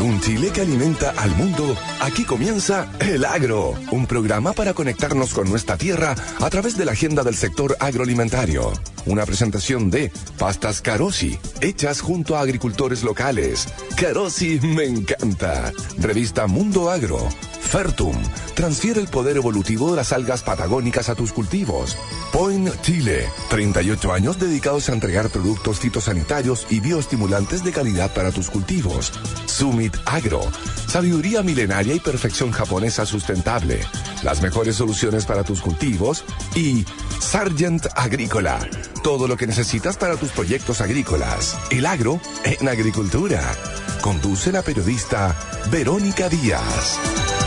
un Chile que alimenta al mundo, aquí comienza El Agro, un programa para conectarnos con nuestra tierra a través de la agenda del sector agroalimentario. Una presentación de pastas Carosi, hechas junto a agricultores locales. Carosi me encanta. Revista Mundo Agro. Fertum, transfiere el poder evolutivo de las algas patagónicas a tus cultivos. Point Chile, 38 años dedicados a entregar productos fitosanitarios y bioestimulantes de calidad para tus cultivos. Summit Agro, sabiduría milenaria y perfección japonesa sustentable. Las mejores soluciones para tus cultivos. Y Sargent Agrícola, todo lo que necesitas para tus proyectos agrícolas. El agro en agricultura. Conduce la periodista Verónica Díaz.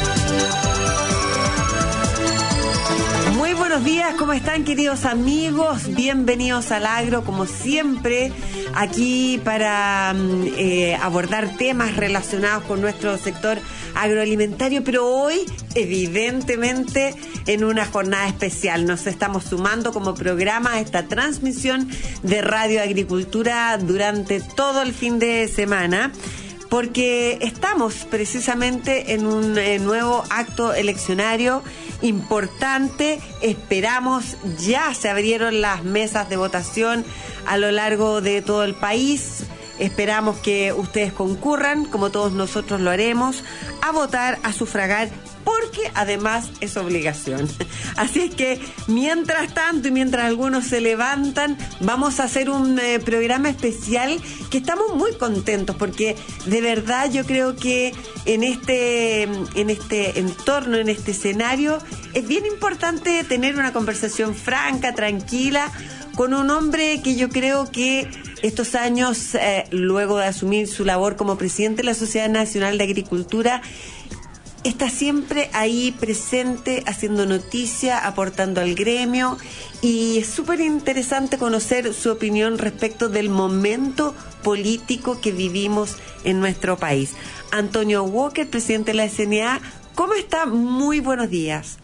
Muy buenos días, ¿cómo están, queridos amigos? Bienvenidos al Agro, como siempre, aquí para abordar temas relacionados con nuestro sector agroalimentario, pero hoy, evidentemente, en una jornada especial. Nos estamos sumando como programa a esta transmisión de Radio Agricultura durante todo el fin de semana, porque estamos precisamente en un nuevo acto eleccionario importante. Esperamos, ya se abrieron las mesas de votación a lo largo de todo el país. Esperamos que ustedes concurran, como todos nosotros lo haremos, a votar, a sufragar, porque además es obligación. Así es que, mientras tanto y mientras algunos se levantan, vamos a hacer un programa especial que estamos muy contentos, porque de verdad yo creo que en este entorno, en este escenario, es bien importante tener una conversación franca, tranquila, con un hombre que yo creo que estos años, luego de asumir su labor como presidente de la Sociedad Nacional de Agricultura, está siempre ahí presente, haciendo noticia, aportando al gremio, y es súper interesante conocer su opinión respecto del momento político que vivimos en nuestro país. Antonio Walker, presidente de la SNA, ¿cómo está? Muy buenos días.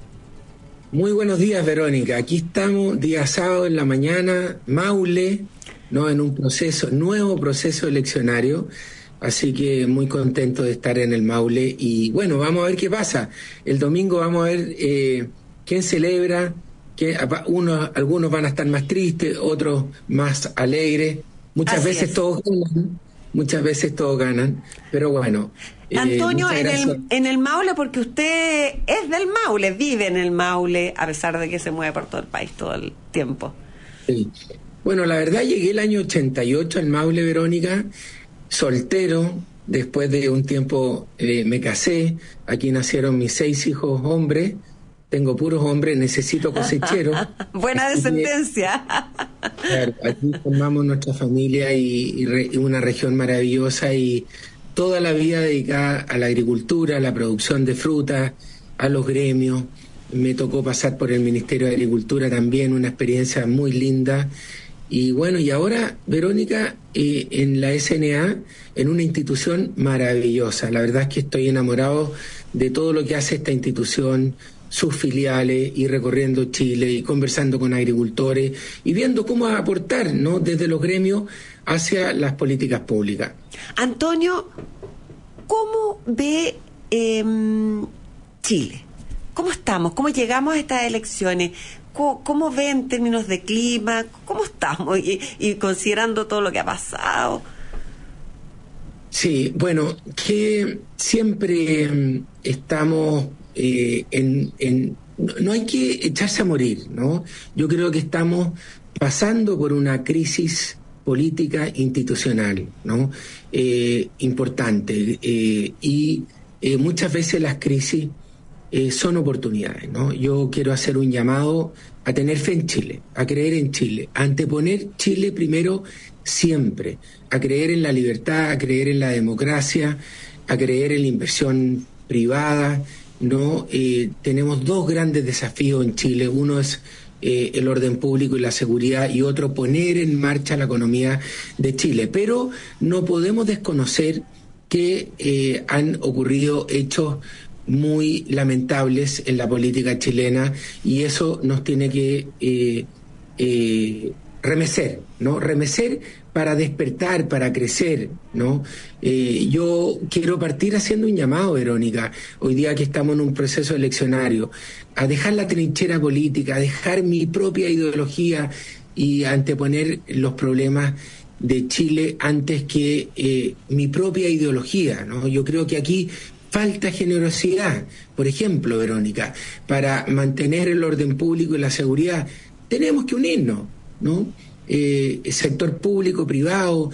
Muy buenos días, Verónica. Aquí estamos, día sábado en la mañana, Maule, ¿no? En un nuevo proceso eleccionario. Así que muy contento de estar en el Maule y bueno, vamos a ver qué pasa. El domingo vamos a ver quién celebra, algunos van a estar más tristes, otros más alegres. Muchas veces todos ganan, pero bueno. Antonio, en el Maule, porque usted es del Maule, vive en el Maule, a pesar de que se mueve por todo el país todo el tiempo. Sí. Bueno, la verdad llegué el año 88 al Maule, Verónica, soltero. Después de un tiempo me casé. Aquí nacieron mis 6 hijos hombres. Tengo puros hombres, necesito cosecheros. Buena descendencia. Claro, aquí formamos nuestra familia y una región maravillosa, y toda la vida dedicada a la agricultura, a la producción de frutas, a los gremios. Me tocó pasar por el Ministerio de Agricultura también, una experiencia muy linda. Y bueno, y ahora, Verónica, en la SNA, en una institución maravillosa. La verdad es que estoy enamorado de todo lo que hace esta institución, sus filiales, y recorriendo Chile y conversando con agricultores y viendo cómo aportar, ¿no?, desde los gremios hacia las políticas públicas. Antonio, ¿cómo ve Chile? ¿Cómo estamos? ¿Cómo llegamos a estas elecciones? ¿Cómo ve en términos de clima? ¿Cómo estamos? Y considerando todo lo que ha pasado. Sí, bueno, que siempre estamos no hay que echarse a morir, ¿no? Yo creo que estamos pasando por una crisis política institucional, ¿no? Importante, y muchas veces las crisis son oportunidades, ¿no? Yo quiero hacer un llamado a tener fe en Chile, a creer en Chile, a anteponer Chile primero siempre, a creer en la libertad, a creer en la democracia, a creer en la inversión privada, ¿no? Tenemos 2 grandes desafíos en Chile. Uno es el orden público y la seguridad, y otro, poner en marcha la economía de Chile. Pero no podemos desconocer que han ocurrido hechos muy lamentables en la política chilena, y eso nos tiene que remecer, ¿no? Remecer para despertar, para crecer, ¿no? Yo quiero partir haciendo un llamado, Verónica, hoy día que estamos en un proceso eleccionario, a dejar la trinchera política, a dejar mi propia ideología y anteponer los problemas de Chile antes que mi propia ideología, ¿no? Yo creo que aquí falta generosidad. Por ejemplo, Verónica, para mantener el orden público y la seguridad tenemos que unirnos, ¿no? Sector público, privado,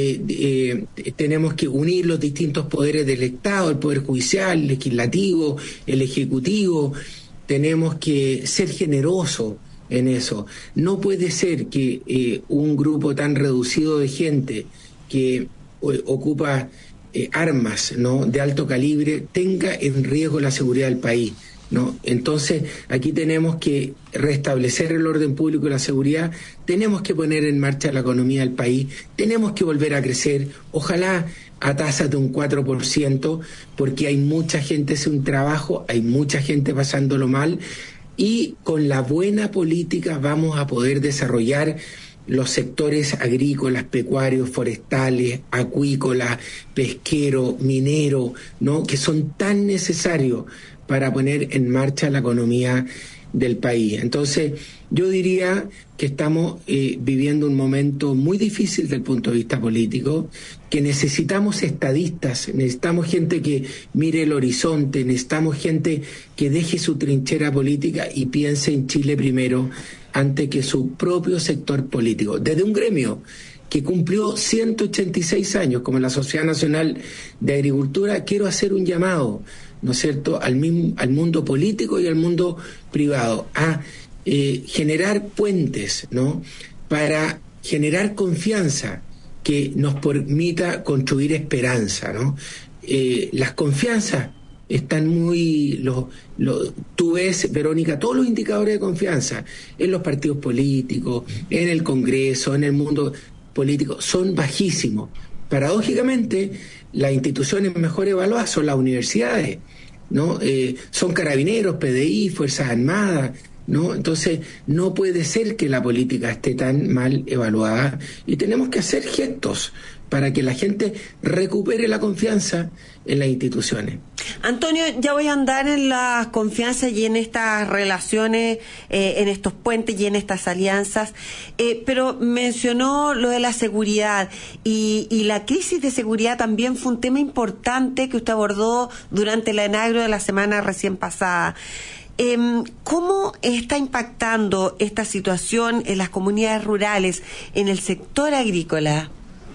tenemos que unir los distintos poderes del Estado, el Poder Judicial, el Legislativo, el Ejecutivo. Tenemos que ser generosos en eso. No puede ser que un grupo tan reducido de gente que ocupa armas, ¿no?, de alto calibre tenga en riesgo la seguridad del país, ¿no? Entonces aquí tenemos que restablecer el orden público y la seguridad, tenemos que poner en marcha la economía del país, tenemos que volver a crecer, ojalá a tasas de un 4%, porque hay mucha gente sin trabajo, hay mucha gente pasándolo mal, y con la buena política vamos a poder desarrollar los sectores agrícolas, pecuarios, forestales, acuícolas, pesquero, minero, ¿no?, que son tan necesarios para poner en marcha la economía del país. Entonces, yo diría que estamos viviendo un momento muy difícil desde el punto de vista político, que necesitamos estadistas, necesitamos gente que mire el horizonte, necesitamos gente que deje su trinchera política y piense en Chile primero antes que su propio sector político. Desde un gremio que cumplió 186 años, como la Sociedad Nacional de Agricultura, quiero hacer un llamado, ¿no es cierto?, al mundo político y al mundo privado, a generar puentes, ¿no?, para generar confianza que nos permita construir esperanza, ¿no? Las confianzas están muy... tú ves, Verónica, todos los indicadores de confianza en los partidos políticos, en el Congreso, en el mundo político, son bajísimos. Paradójicamente, las instituciones mejor evaluadas son las universidades, ¿no? Son Carabineros, PDI, Fuerzas Armadas, ¿no? Entonces, no puede ser que la política esté tan mal evaluada y tenemos que hacer gestos para que la gente recupere la confianza en las instituciones. Antonio, ya voy a andar en la confianza y en estas relaciones, en estos puentes y en estas alianzas, pero mencionó lo de la seguridad y la crisis de seguridad también fue un tema importante que usted abordó durante la Enagro de la semana recién pasada. ¿Cómo está impactando esta situación en las comunidades rurales, en el sector agrícola?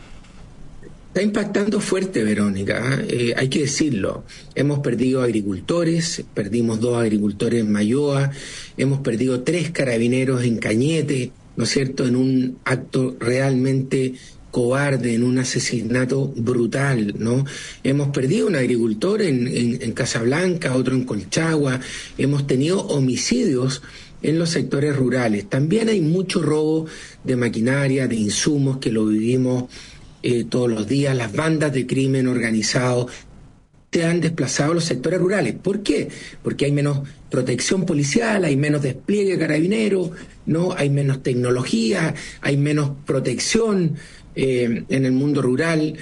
Está impactando fuerte, Verónica, hay que decirlo. Hemos perdido agricultores, perdimos 2 agricultores en Mayoa, hemos perdido 3 carabineros en Cañete, ¿no es cierto?, en un acto realmente cobarde, en un asesinato brutal, ¿no? Hemos perdido un agricultor en Casablanca, otro en Colchagua, hemos tenido homicidios en los sectores rurales. También hay mucho robo de maquinaria, de insumos, que lo vivimos todos los días. Las bandas de crimen organizado se han desplazado a los sectores rurales. ¿Por qué? Porque hay menos protección policial, hay menos despliegue carabinero, ¿no? Hay menos tecnología, hay menos protección en el mundo rural,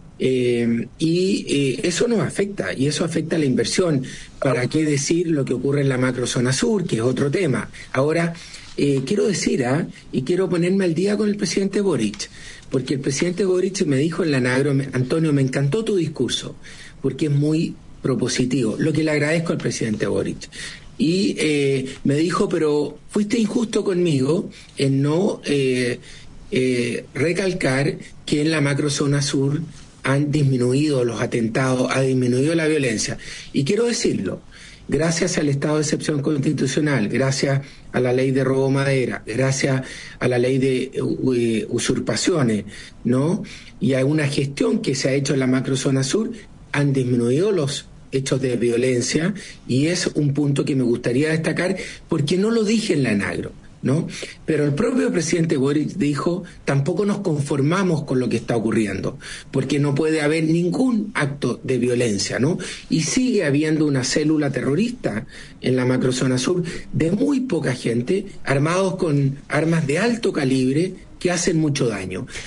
y eso nos afecta, y eso afecta a la inversión. ¿Para qué decir lo que ocurre en la macrozona sur, que es otro tema? Ahora, quiero decir, y quiero ponerme al día con el presidente Boric, porque el presidente Boric me dijo en la Enagro: Antonio, me encantó tu discurso, porque es muy propositivo, lo que le agradezco al presidente Boric. Y me dijo, pero fuiste injusto conmigo en no recalcar que en la macrozona sur han disminuido los atentados, ha disminuido la violencia. Y quiero decirlo, gracias al estado de excepción constitucional, gracias a la ley de robo madera, gracias a la ley de usurpaciones, ¿no?, y a una gestión que se ha hecho en la macrozona sur, han disminuido los hechos de violencia, y es un punto que me gustaría destacar, porque no lo dije en la Enagro, ¿no? Pero el propio presidente Boric dijo: tampoco nos conformamos con lo que está ocurriendo, porque no puede haber ningún acto de violencia, ¿no? Y sigue habiendo una célula terrorista en la macrozona sur de muy poca gente, armados con armas de alto calibre que hacen mucho daño.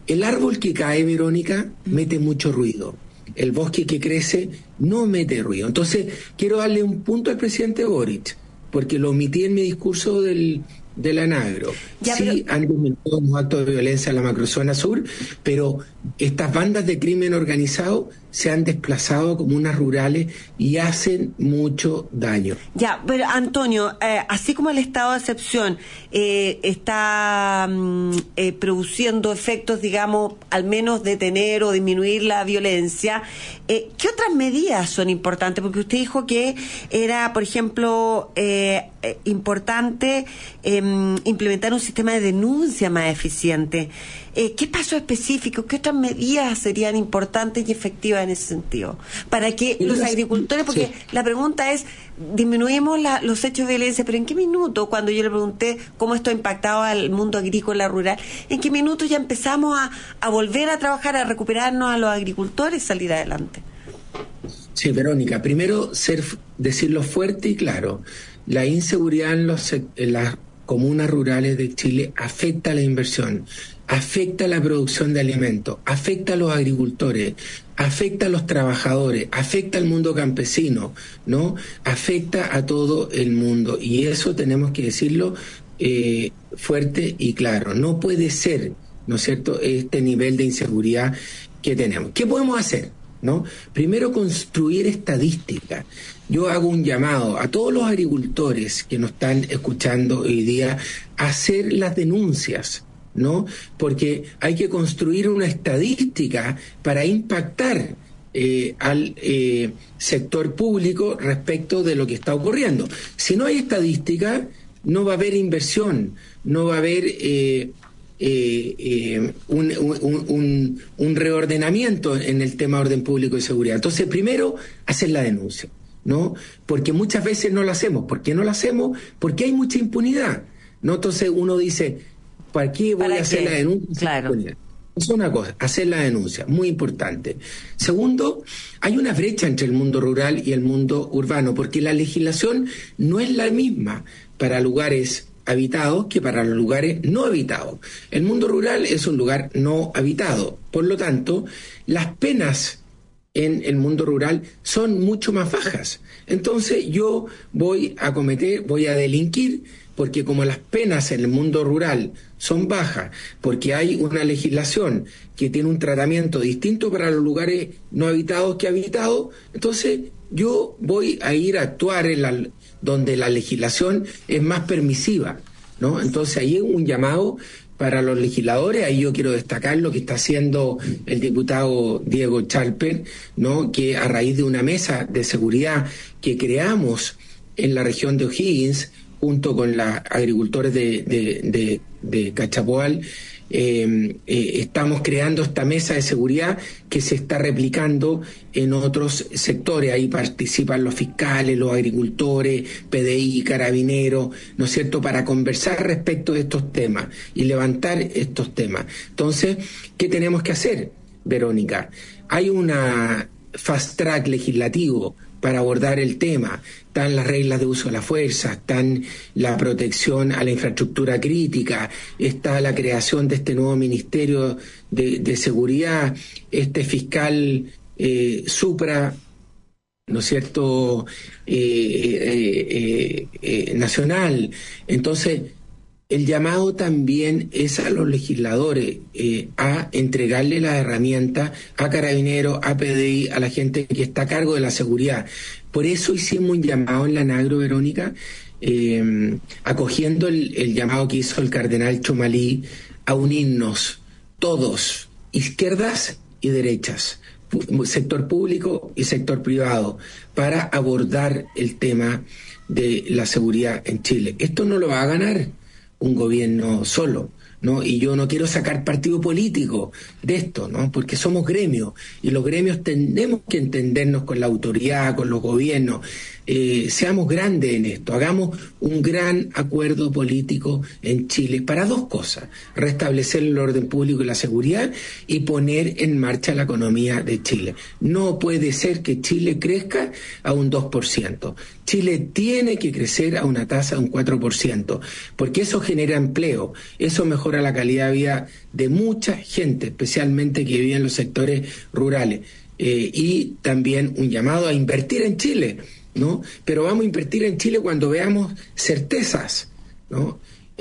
El árbol que cae, Verónica, mete mucho ruido. El bosque que crece no mete ruido. Entonces, quiero darle un punto al presidente Boric, porque lo omití en mi discurso del Anagro. Sí, han disminuido los actos de violencia en la macrozona sur, pero estas bandas de crimen organizado se han desplazado a comunas rurales y hacen mucho daño. Ya, pero Antonio, así como el estado de excepción está produciendo efectos, digamos, al menos detener o disminuir la violencia, ¿qué otras medidas son importantes? Porque usted dijo que era, por ejemplo, importante implementar un sistema de denuncia más eficiente. ¿Qué pasos específicos, qué otras medidas serían importantes y efectivas en ese sentido? Para que los agricultores, porque la pregunta es, disminuimos los hechos de violencia, pero ¿en qué minuto, cuando yo le pregunté cómo esto ha impactado al mundo agrícola rural, en qué minuto ya empezamos a volver a trabajar, a recuperarnos a los agricultores y salir adelante? Sí, Verónica, primero decirlo fuerte y claro, la inseguridad en las comunas rurales de Chile afecta a la inversión, afecta a la producción de alimentos, afecta a los agricultores, afecta a los trabajadores, afecta al mundo campesino, ¿no? Afecta a todo el mundo, y eso tenemos que decirlo fuerte y claro. No puede ser, ¿no es cierto?, este nivel de inseguridad que tenemos. ¿Qué podemos hacer? ¿No? Primero, construir estadística. Yo hago un llamado a todos los agricultores que nos están escuchando hoy día a hacer las denuncias, ¿no? Porque hay que construir una estadística para impactar al sector público respecto de lo que está ocurriendo. Si no hay estadística, no va a haber inversión, no va a haber un reordenamiento en el tema de orden público y seguridad. Entonces, primero, hacer la denuncia, ¿no? Porque muchas veces no la hacemos. ¿Por qué no la hacemos? Porque hay mucha impunidad, ¿no? Entonces uno dice, ¿para qué voy a hacer la denuncia? Claro. Es una cosa, hacer la denuncia, muy importante. Segundo, hay una brecha entre el mundo rural y el mundo urbano, porque la legislación no es la misma para lugares habitados que para los lugares no habitados. El mundo rural es un lugar no habitado, por lo tanto, las penas en el mundo rural son mucho más bajas. Entonces yo voy a delinquir, porque como las penas en el mundo rural son bajas, porque hay una legislación que tiene un tratamiento distinto para los lugares no habitados que habitados, entonces yo voy a ir a actuar donde la legislación es más permisiva, ¿no? Entonces ahí es un llamado para los legisladores. Ahí yo quiero destacar lo que está haciendo el diputado Diego Chalper, ¿no? Que a raíz de una mesa de seguridad que creamos en la región de O'Higgins, junto con los agricultores de Cachapoal, estamos creando esta mesa de seguridad que se está replicando en otros sectores. Ahí participan los fiscales, los agricultores, PDI, carabineros, ¿no es cierto?, para conversar respecto de estos temas y levantar estos temas. Entonces, ¿qué tenemos que hacer, Verónica? Hay una fast track legislativo para abordar el tema. Están las reglas de uso de la fuerza, están la protección a la infraestructura crítica, está la creación de este nuevo Ministerio de Seguridad, este fiscal supra, ¿no es cierto?, nacional. Entonces, el llamado también es a los legisladores a entregarle las herramientas a Carabineros, a PDI, a la gente que está a cargo de la seguridad. Por eso hicimos un llamado en la Anagro, Verónica, acogiendo el llamado que hizo el cardenal Chomalí a unirnos todos, izquierdas y derechas, sector público y sector privado, para abordar el tema de la seguridad en Chile. Esto no lo va a ganar un gobierno solo, ¿no? Y yo no quiero sacar partido político de esto, ¿no? Porque somos gremios y los gremios tenemos que entendernos con la autoridad, con los gobiernos. seamos grandes en esto, hagamos un gran acuerdo político en Chile para dos cosas: restablecer el orden público y la seguridad y poner en marcha la economía de Chile. No puede ser que Chile crezca a un 2%. Chile tiene que crecer a una tasa de un 4%, porque eso genera empleo, eso mejora la calidad de vida de mucha gente, especialmente que vive en los sectores rurales. Y también un llamado a invertir en Chile, ¿no? Pero vamos a invertir en Chile cuando veamos certezas, ¿no?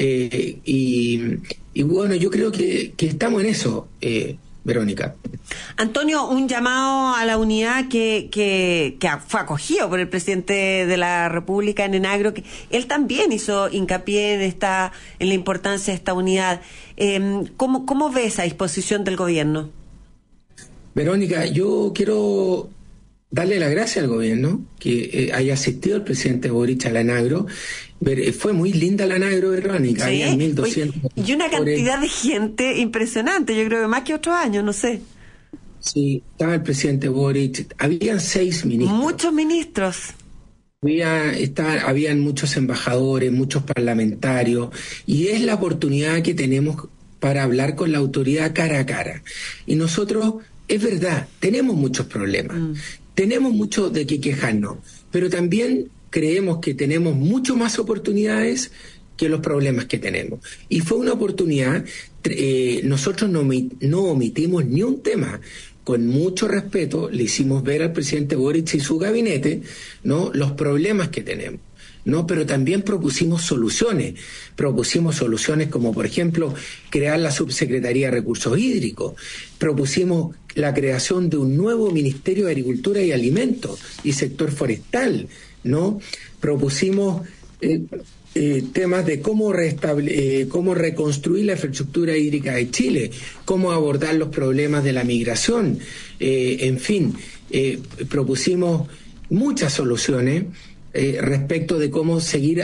Y bueno, yo creo que estamos en eso, Verónica. Antonio, un llamado a la unidad que fue acogido por el presidente de la República en Enagro, que él también hizo hincapié en la importancia de esta unidad. ¿Cómo ves esa disposición del gobierno? Verónica, yo quiero darle las gracias al gobierno que haya asistido el presidente Boric a la Enagro. Fue muy linda la Enagro, Verónica. Sí. Había 1.200. Y una cantidad de gente impresionante, yo creo que más que otros años, no sé. Sí, estaba el presidente Boric, habían 6 ministros. Muchos ministros. Habían muchos embajadores, muchos parlamentarios, y es la oportunidad que tenemos para hablar con la autoridad cara a cara. Y nosotros, es verdad, tenemos muchos problemas, tenemos mucho de qué quejarnos, pero también creemos que tenemos mucho más oportunidades que los problemas que tenemos. Y fue una oportunidad, nosotros no omitimos ni un tema. Con mucho respeto le hicimos ver al presidente Boric y su gabinete, ¿no?, los problemas que tenemos, ¿no? Pero también propusimos soluciones como, por ejemplo, crear la Subsecretaría de Recursos Hídricos, propusimos la creación de un nuevo Ministerio de Agricultura y Alimentos y sector forestal, ¿no? Propusimos temas de cómo reconstruir la infraestructura hídrica de Chile, cómo abordar los problemas de la migración, en fin, propusimos muchas soluciones respecto de cómo seguir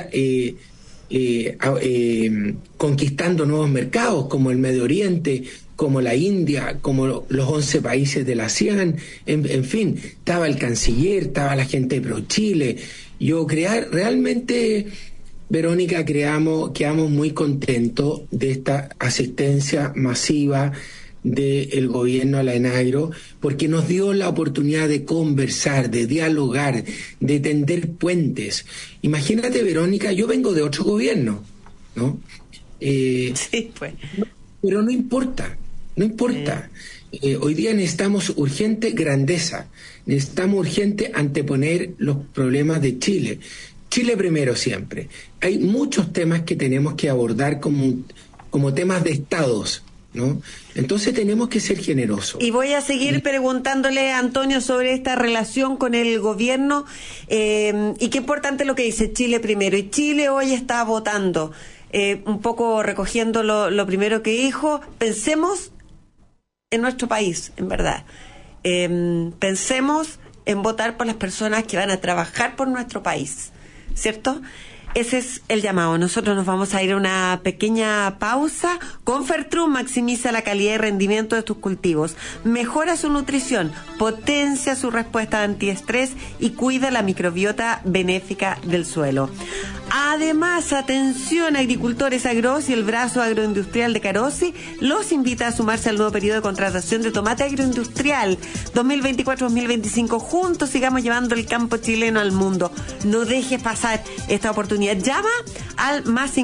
conquistando nuevos mercados como el Medio Oriente, como la India, como los 11 países de la ASEAN, en fin, estaba el canciller, estaba la gente de ProChile. Realmente, Verónica, quedamos muy contentos de esta asistencia masiva del gobierno a la Enagro, porque nos dio la oportunidad de conversar, de dialogar, de tender puentes. Imagínate, Verónica, yo vengo de otro gobierno, ¿no? Sí, pues. Pero no importa. Hoy día necesitamos urgente grandeza, necesitamos urgente anteponer los problemas de Chile. Chile primero siempre. Hay muchos temas que tenemos que abordar como temas de estados, ¿no? Entonces tenemos que ser generosos. Y voy a seguir preguntándole a Antonio sobre esta relación con el gobierno, y qué importante lo que dice Chile primero. Y Chile hoy está votando, un poco recogiendo lo primero que dijo. Pensemos en nuestro país, en verdad. Pensemos en votar por las personas que van a trabajar por nuestro país, ¿cierto? Ese es el llamado. Nosotros nos vamos a ir a una pequeña pausa. Con Fertrum maximiza la calidad y rendimiento de tus cultivos, mejora su nutrición, potencia su respuesta antiestrés y cuida la microbiota benéfica del suelo. Además, atención agricultores, Agrosi, el brazo agroindustrial de Carosi, los invita a sumarse al nuevo periodo de contratación de tomate agroindustrial 2024-2025. Juntos sigamos llevando el campo chileno al mundo. No dejes pasar esta oportunidad. Llama al más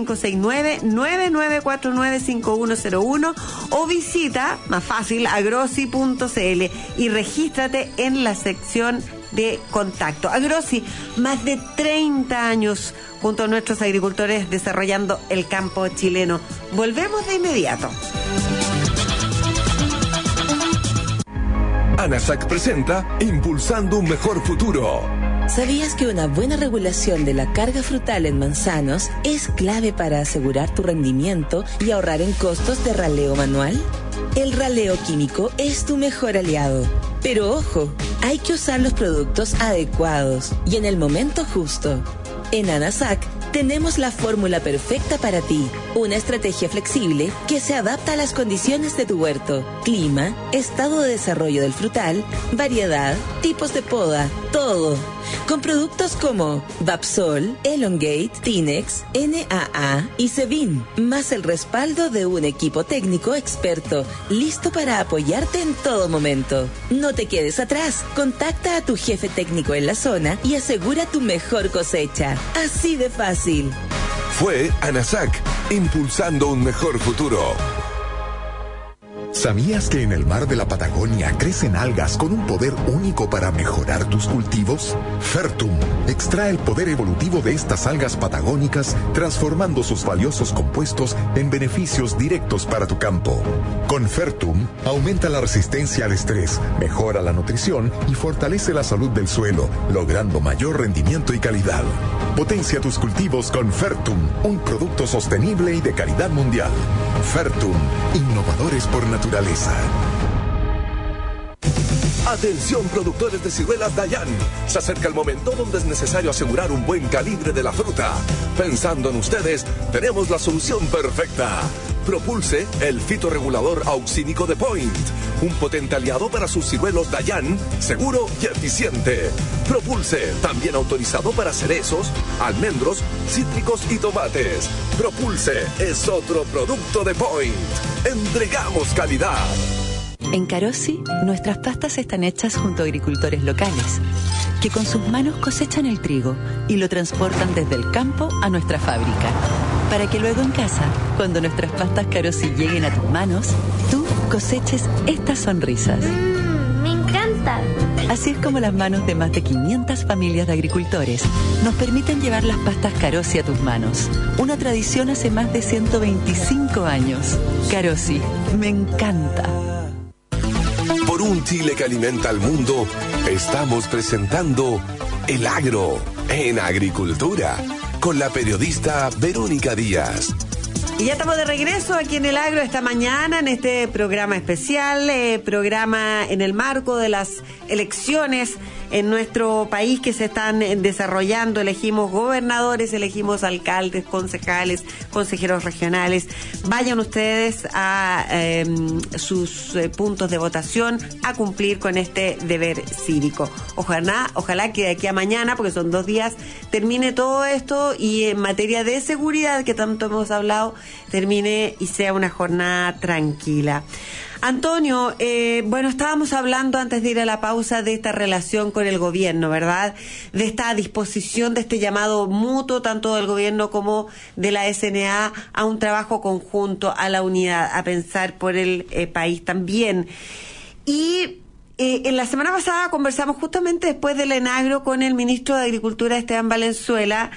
569-9949-5101 o visita, más fácil, agrosi.cl y regístrate en la sección de contacto. Agrosi, más de 30 años junto a nuestros agricultores desarrollando el campo chileno. Volvemos de inmediato. ANASAC presenta Impulsando un Mejor Futuro. ¿Sabías que una buena regulación de la carga frutal en manzanos es clave para asegurar tu rendimiento y ahorrar en costos de raleo manual? El raleo químico es tu mejor aliado. Pero ojo, hay que usar los productos adecuados y en el momento justo. En ANASAC tenemos la fórmula perfecta para ti. Una estrategia flexible que se adapta a las condiciones de tu huerto, clima, estado de desarrollo del frutal, variedad, tipos de poda, todo. Con productos como Vapsol, Elongate, Tinex, NAA y Sevin, más el respaldo de un equipo técnico experto, listo para apoyarte en todo momento. No te quedes atrás, contacta a tu jefe técnico en la zona y asegura tu mejor cosecha. Así de fácil. Fue ANASAC, impulsando un mejor futuro. ¿Sabías que en el mar de la Patagonia crecen algas con un poder único para mejorar tus cultivos? Fertum extrae el poder evolutivo de estas algas patagónicas, transformando sus valiosos compuestos en beneficios directos para tu campo. Con Fertum, aumenta la resistencia al estrés, mejora la nutrición y fortalece la salud del suelo, logrando mayor rendimiento y calidad. Potencia tus cultivos con Fertum, un producto sostenible y de calidad mundial. Fertum, innovadores por naturaleza. Atención, productores de ciruelas Dayan. Se acerca el momento donde es necesario asegurar un buen calibre de la fruta. Pensando en ustedes, tenemos la solución perfecta. Propulse, el fitorregulador auxínico de Point. Un potente aliado para sus ciruelos Dayan, seguro y eficiente. Propulse, también autorizado para cerezos, almendros, cítricos y tomates. Propulse es otro producto de Point. Entregamos calidad. En Carosi, nuestras pastas están hechas junto a agricultores locales, que con sus manos cosechan el trigo y lo transportan desde el campo a nuestra fábrica, para que luego en casa, cuando nuestras pastas Carosi lleguen a tus manos, tú coseches estas sonrisas. ¡Me encanta! Así es como las manos de más de 500 familias de agricultores nos permiten llevar las pastas Carosi a tus manos. Una tradición hace más de 125 años. Carosi, me encanta. Por un Chile que alimenta al mundo, estamos presentando El Agro en Agricultura con la periodista Verónica Díaz. Y ya estamos de regreso aquí en El Agro esta mañana, en este programa especial, programa en el marco de las elecciones en nuestro país que se están desarrollando. Elegimos gobernadores, elegimos alcaldes, concejales, consejeros regionales. Vayan ustedes a sus puntos de votación a cumplir con este deber cívico. Ojalá que de aquí a mañana, porque son 2 días, termine todo esto y en materia de seguridad, que tanto hemos hablado, termine y sea una jornada tranquila. Antonio, bueno, estábamos hablando antes de ir a la pausa de esta relación con el gobierno, ¿verdad? De esta disposición, de este llamado mutuo, tanto del gobierno como de la SNA, a un trabajo conjunto, a la unidad, a pensar por el país también. Y en la semana pasada conversamos justamente después del ENAGRO con el ministro de Agricultura, Esteban Valenzuela,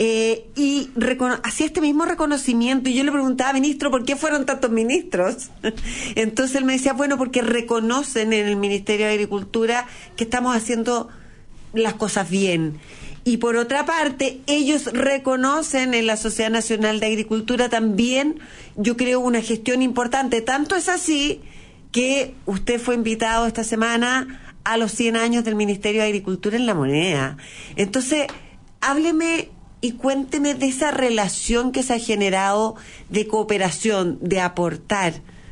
y hacía este mismo reconocimiento, y yo le preguntaba, ministro, ¿por qué fueron tantos ministros? Entonces él me decía, bueno, porque reconocen en el Ministerio de Agricultura que estamos haciendo las cosas bien. Y por otra parte, ellos reconocen en la Sociedad Nacional de Agricultura también, yo creo, una gestión importante. Tanto es así que usted fue invitado esta semana a los 100 años del Ministerio de Agricultura en La Moneda. Entonces, hábleme y cuénteme de esa relación que se ha generado de cooperación, de aportar.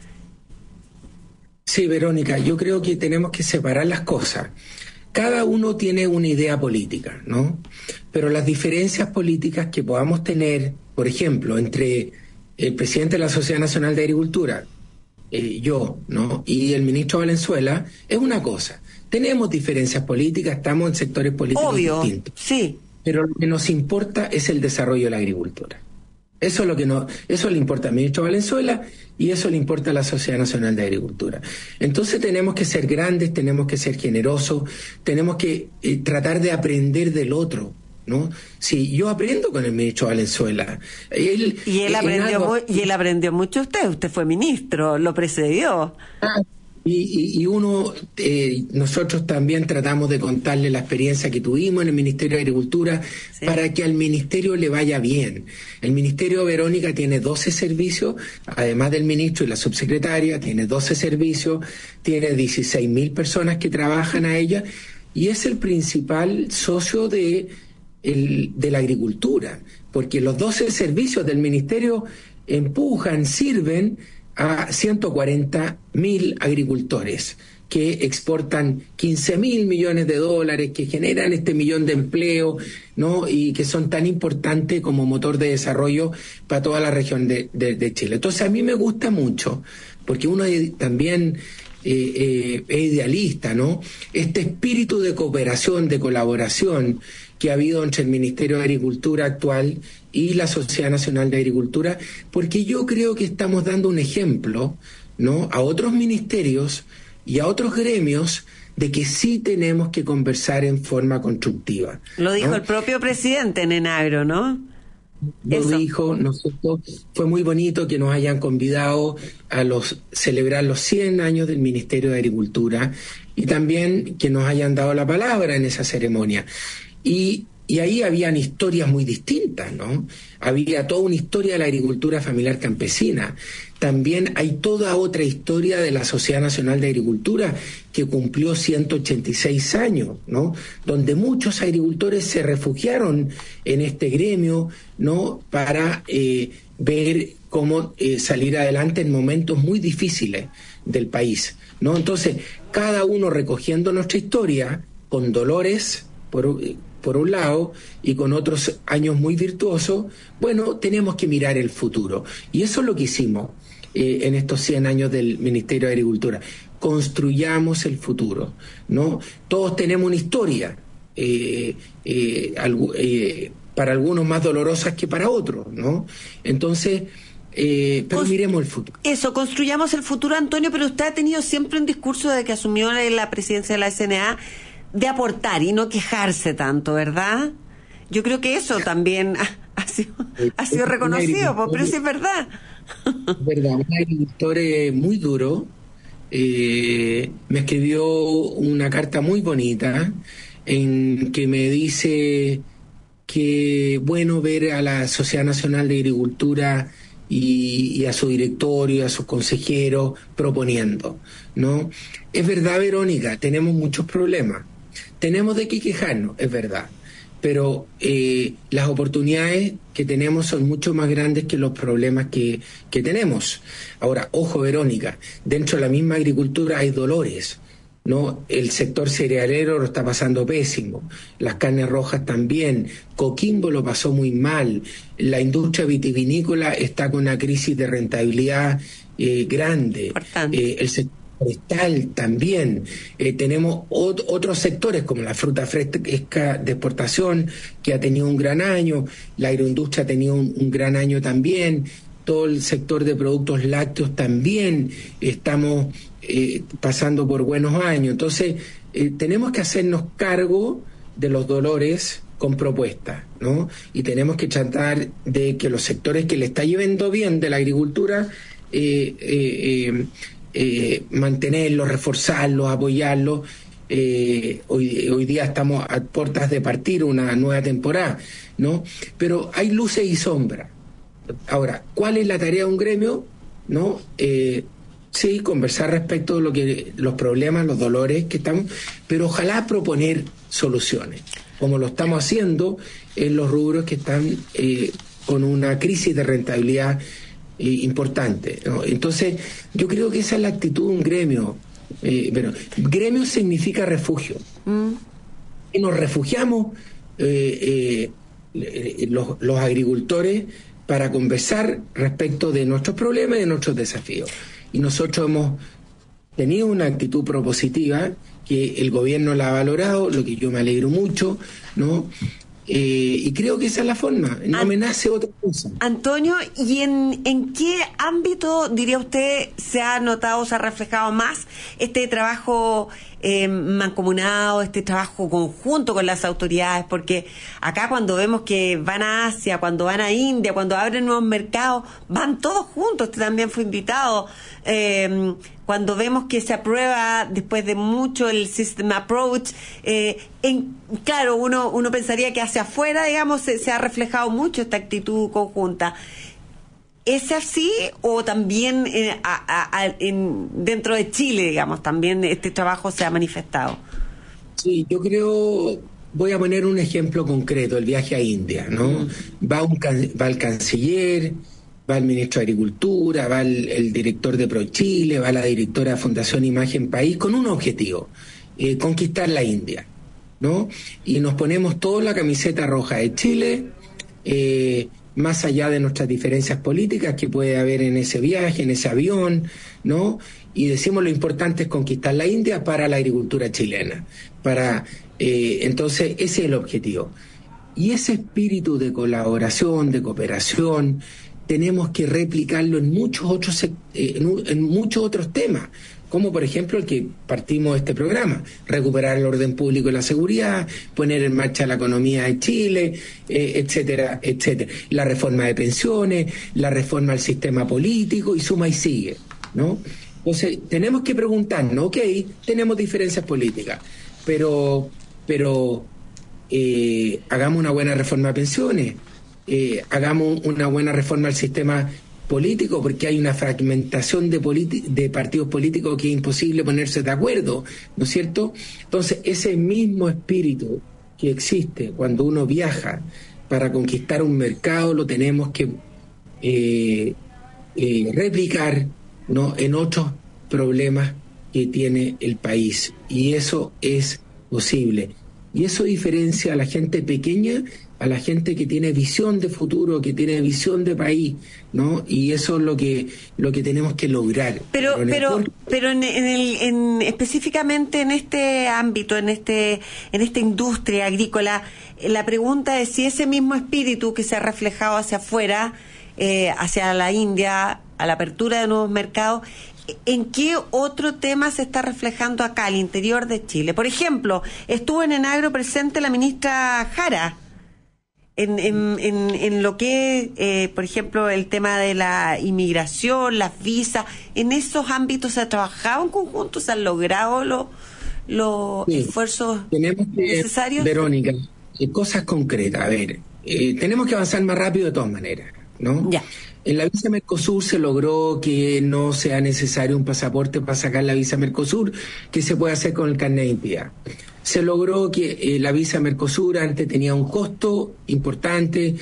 Sí, Verónica, yo creo que tenemos que separar las cosas. Cada uno tiene una idea política, ¿no? Pero las diferencias políticas que podamos tener, por ejemplo, entre el presidente de la Sociedad Nacional de Agricultura, yo, ¿no?, y el ministro Valenzuela, es una cosa. Tenemos diferencias políticas, estamos en sectores políticos distintos. Sí. Pero lo que nos importa es el desarrollo de la agricultura. Eso le importa al ministro Valenzuela y eso le importa a la Sociedad Nacional de Agricultura. Entonces tenemos que ser grandes, tenemos que ser generosos, tenemos que tratar de aprender del otro, ¿no? Sí, yo aprendo con el ministro Valenzuela. Él aprendió mucho usted fue ministro, lo precedió. Nosotros también tratamos de contarle la experiencia que tuvimos en el Ministerio de Agricultura, sí, para que al ministerio le vaya bien. El ministerio, Verónica, tiene 12 servicios, además del ministro y la subsecretaria, tiene 12 servicios, tiene 16.000 personas que trabajan a ella, y es el principal socio de la agricultura, porque los 12 servicios del ministerio empujan, sirven a 140.000 agricultores que exportan 15.000 millones de dólares, que generan este millón de empleo, ¿no? Y que son tan importantes como motor de desarrollo para toda la región de Chile. Entonces a mí me gusta mucho, porque uno también es idealista, ¿no? Este espíritu de cooperación, de colaboración que ha habido entre el Ministerio de Agricultura actual y la Sociedad Nacional de Agricultura, porque yo creo que estamos dando un ejemplo, ¿no?, a otros ministerios y a otros gremios de que sí tenemos que conversar en forma constructiva. Lo dijo, ¿no?, el propio presidente en Enagro, ¿no? Lo dijo, nosotros, fue muy bonito que nos hayan convidado a celebrar los 100 años del Ministerio de Agricultura y también que nos hayan dado la palabra en esa ceremonia. Y ahí habían historias muy distintas, ¿no? Había toda una historia de la agricultura familiar campesina. También hay toda otra historia de la Sociedad Nacional de Agricultura, que cumplió 186 años, ¿no?, donde muchos agricultores se refugiaron en este gremio, ¿no?, para ver cómo salir adelante en momentos muy difíciles del país, ¿no? Entonces, cada uno recogiendo nuestra historia, con dolores, por un lado, y con otros años muy virtuosos, bueno, tenemos que mirar el futuro. Y eso es lo que hicimos en estos 100 años del Ministerio de Agricultura. Construyamos el futuro, ¿no? Todos tenemos una historia, para algunos más dolorosas que para otros, ¿no? Entonces, pero miremos el futuro. Eso, construyamos el futuro, Antonio, pero usted ha tenido siempre un discurso desde que asumió la presidencia de la SNA de aportar y no quejarse tanto, ¿verdad? Yo creo que eso también ha sido reconocido, pero sí es verdad. Verdad, un agricultor muy duro me escribió una carta muy bonita en que me dice que bueno ver a la Sociedad Nacional de Agricultura y a su directorio, a sus consejeros proponiendo, ¿no? Es verdad, Verónica, tenemos muchos problemas. Tenemos de qué quejarnos, es verdad, pero las oportunidades que tenemos son mucho más grandes que los problemas que tenemos. Ahora, ojo, Verónica, dentro de la misma agricultura hay dolores, ¿no? El sector cerealero lo está pasando pésimo, las carnes rojas también, Coquimbo lo pasó muy mal, la industria vitivinícola está con una crisis de rentabilidad grande, el sector forestal también, tenemos otros sectores como la fruta fresca de exportación que ha tenido un gran año, la agroindustria ha tenido un gran año también, todo el sector de productos lácteos también estamos pasando por buenos años. Entonces tenemos que hacernos cargo de los dolores con propuestas, ¿no? Y tenemos que tratar de que los sectores que le está yendo bien de la agricultura mantenerlos, reforzarlos, apoyarlos. Hoy día estamos a puertas de partir una nueva temporada, ¿no? Pero hay luces y sombras. Ahora, ¿cuál es la tarea de un gremio? ¿No? Sí, conversar respecto de los problemas, los dolores que estamos, pero ojalá proponer soluciones, como lo estamos haciendo en los rubros que están con una crisis de rentabilidad importante, ¿no? Entonces, yo creo que esa es la actitud de un gremio. Pero gremio significa refugio. Y nos refugiamos los agricultores para conversar respecto de nuestros problemas y de nuestros desafíos. Y nosotros hemos tenido una actitud propositiva que el gobierno la ha valorado, lo que yo me alegro mucho, ¿no? Y creo que esa es la forma, no me nace otra cosa. Antonio, ¿y en qué ámbito, diría usted, se ha notado, se ha reflejado más este trabajo mancomunado, este trabajo conjunto con las autoridades? Porque acá cuando vemos que van a Asia, cuando van a India, cuando abren nuevos mercados, van todos juntos. Usted también fue invitado. Cuando vemos que se aprueba después de mucho el System Approach, claro, uno pensaría que hacia afuera, digamos, se ha reflejado mucho esta actitud conjunta. ¿Es así o también dentro de Chile, digamos, también este trabajo se ha manifestado? Sí, yo creo, voy a poner un ejemplo concreto, el viaje a India, ¿no? Va el canciller, va el ministro de Agricultura, va el director de ProChile, va la directora de Fundación Imagen País, con un objetivo, conquistar la India, ¿no? Y nos ponemos todos la camiseta roja de Chile, más allá de nuestras diferencias políticas que puede haber en ese viaje, en ese avión, ¿no? Y decimos lo importante es conquistar la India para la agricultura chilena. Entonces, ese es el objetivo. Y ese espíritu de colaboración, de cooperación, tenemos que replicarlo en muchos otros temas, como por ejemplo el que partimos de este programa: recuperar el orden público y la seguridad, poner en marcha la economía de Chile, etcétera, etcétera. La reforma de pensiones, la reforma al sistema político, y suma y sigue, ¿no? Entonces, tenemos que preguntarnos, ok, tenemos diferencias políticas, pero hagamos una buena reforma de pensiones, hagamos una buena reforma al sistema político, porque hay una fragmentación de partidos políticos que es imposible ponerse de acuerdo, ¿no es cierto? Entonces, ese mismo espíritu que existe cuando uno viaja para conquistar un mercado lo tenemos que replicar, ¿no?, en otros problemas que tiene el país, y eso es posible. Y eso diferencia a la gente pequeña a la gente que tiene visión de futuro, que tiene visión de país, ¿no? Y eso es lo que tenemos que lograr. Pero específicamente en este ámbito, en esta industria agrícola, la pregunta es si ese mismo espíritu que se ha reflejado hacia afuera, hacia la India, a la apertura de nuevos mercados, ¿en qué otro tema se está reflejando acá, al interior de Chile? Por ejemplo, estuvo en Enagro presente la ministra Jara, en lo que, por ejemplo, el tema de la inmigración, las visas. ¿En esos ámbitos se ha trabajado en conjunto? ¿Se han logrado los esfuerzos necesarios? Verónica, cosas concretas. A ver, tenemos que avanzar más rápido de todas maneras, ¿no? Ya. En la visa Mercosur se logró que no sea necesario un pasaporte para sacar la visa Mercosur, que se puede hacer con el carnet de identidad. Se logró que la visa Mercosur antes tenía un costo importante,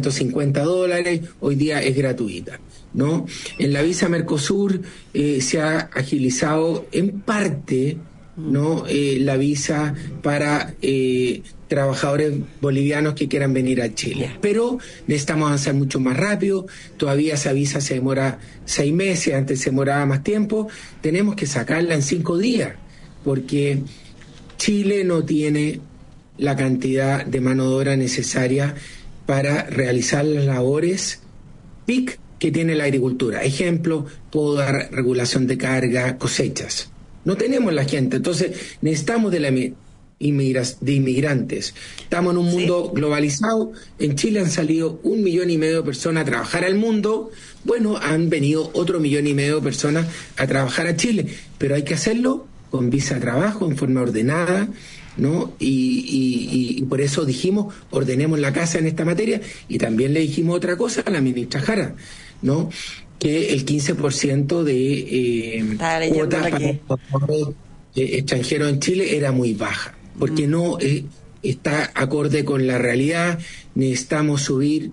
$150, hoy día es gratuita, ¿no? En la visa Mercosur se ha agilizado en parte, ¿no?, la visa para trabajadores bolivianos que quieran venir a Chile. Pero necesitamos avanzar mucho más rápido. Todavía esa visa se demora 6 meses, antes se demoraba más tiempo. Tenemos que sacarla en 5 días, porque Chile no tiene la cantidad de mano de obra necesaria para realizar las labores PIC que tiene la agricultura. Ejemplo, puedo dar regulación de carga, cosechas. No tenemos la gente, entonces necesitamos de inmigrantes. Estamos en un mundo globalizado. En Chile han salido 1,5 millones de personas a trabajar al mundo. Bueno, han venido otro 1,5 millones de personas a trabajar a Chile, pero hay que hacerlo con visa de trabajo, en forma ordenada, ¿no? Y por eso dijimos, ordenemos la casa en esta materia. Y también le dijimos otra cosa a la ministra Jara, ¿no?, que el 15% de cuotas para los extranjeros en Chile era muy baja, porque no está acorde con la realidad. Necesitamos subir